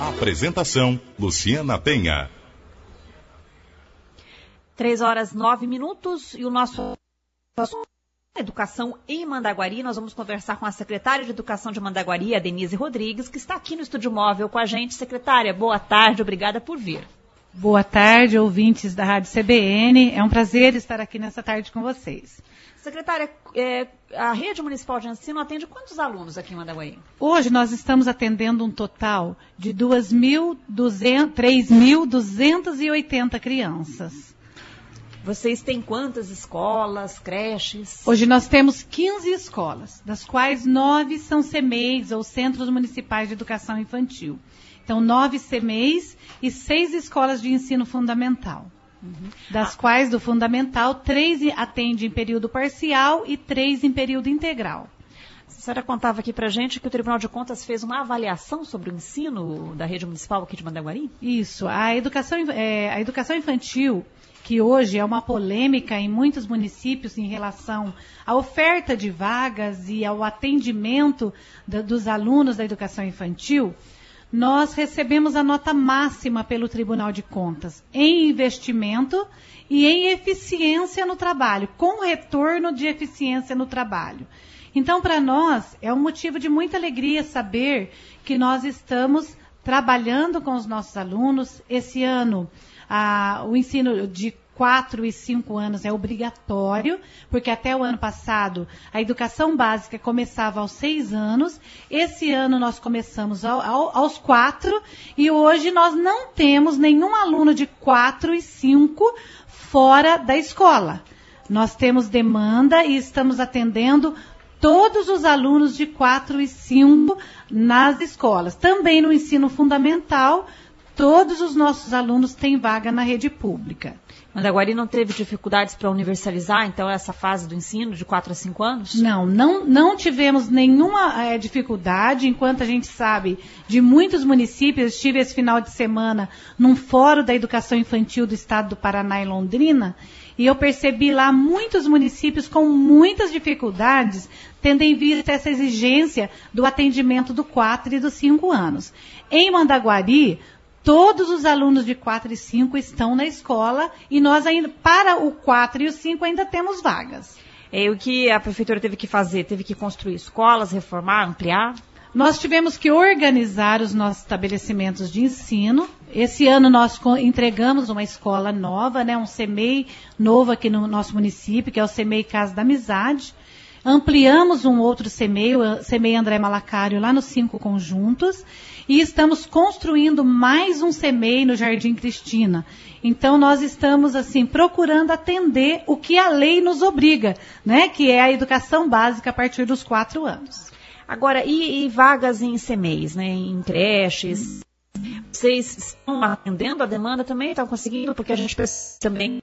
Apresentação, Luciana Penha. 3h09 e o nosso Educação em Mandaguari. Nós vamos conversar com a secretária de Educação de Mandaguari, a Denise Rodrigues, que está aqui no Estúdio Móvel com a gente. Secretária, boa tarde, obrigada por vir. Boa tarde, ouvintes da Rádio CBN. É um prazer estar aqui nessa tarde com vocês. Secretária, a Rede Municipal de Ensino atende quantos alunos aqui em Mandaguari? Hoje nós estamos atendendo um total de 3.280 crianças. Vocês têm quantas escolas, creches? Hoje nós temos 15 escolas, das quais 9 são CMEIs, ou Centros Municipais de Educação Infantil. Então, 9 CMEIs e 6 escolas de ensino fundamental. Das quais, do fundamental, 3 atendem em período parcial e 3 em período integral. A senhora contava aqui pra gente que o Tribunal de Contas fez uma avaliação sobre o ensino da rede municipal aqui de Mandaguari? Isso. A educação infantil, que hoje é uma polêmica em muitos municípios em relação à oferta de vagas e ao atendimento dos alunos da educação infantil, nós recebemos a nota máxima pelo Tribunal de Contas em investimento e em eficiência no trabalho, com retorno de eficiência no trabalho. Então, para nós, é um motivo de muita alegria saber que nós estamos trabalhando com os nossos alunos. Esse ano, o ensino de 4 e 5 anos é obrigatório, porque até o ano passado a educação básica começava aos 6 anos. Esse ano nós começamos aos 4 e hoje nós não temos nenhum aluno de 4 e 5 fora da escola. Nós temos demanda e estamos atendendo todos os alunos de 4 e 5 nas escolas. Também no ensino fundamental, todos os nossos alunos têm vaga na rede pública. Mandaguari não teve dificuldades para universalizar, então, essa fase do ensino de 4 a 5 anos? Não tivemos nenhuma dificuldade, enquanto a gente sabe de muitos municípios. Estive esse final de semana num fórum da educação infantil do estado do Paraná, em Londrina, e eu percebi lá muitos municípios com muitas dificuldades, tendo em vista essa exigência do atendimento do 4 e dos 5 anos. Em Mandaguari, todos os alunos de 4 e 5 estão na escola e nós ainda, para o 4 e o 5, ainda temos vagas. O que a prefeitura teve que fazer? Teve que construir escolas, reformar, ampliar? Nós tivemos que organizar os nossos estabelecimentos de ensino. Esse ano nós entregamos uma escola nova, um CMEI novo aqui no nosso município, que é o CMEI Casa da Amizade. Ampliamos um outro CMEI, o CMEI André Malacário, lá nos 5 conjuntos. E estamos construindo mais um CMEI no Jardim Cristina. Então, nós estamos, procurando atender o que a lei nos obriga, que é a educação básica a partir dos 4 anos. Agora, e vagas em CMEIs, em creches? Vocês estão atendendo a demanda também? Estão conseguindo? Porque a gente precisa também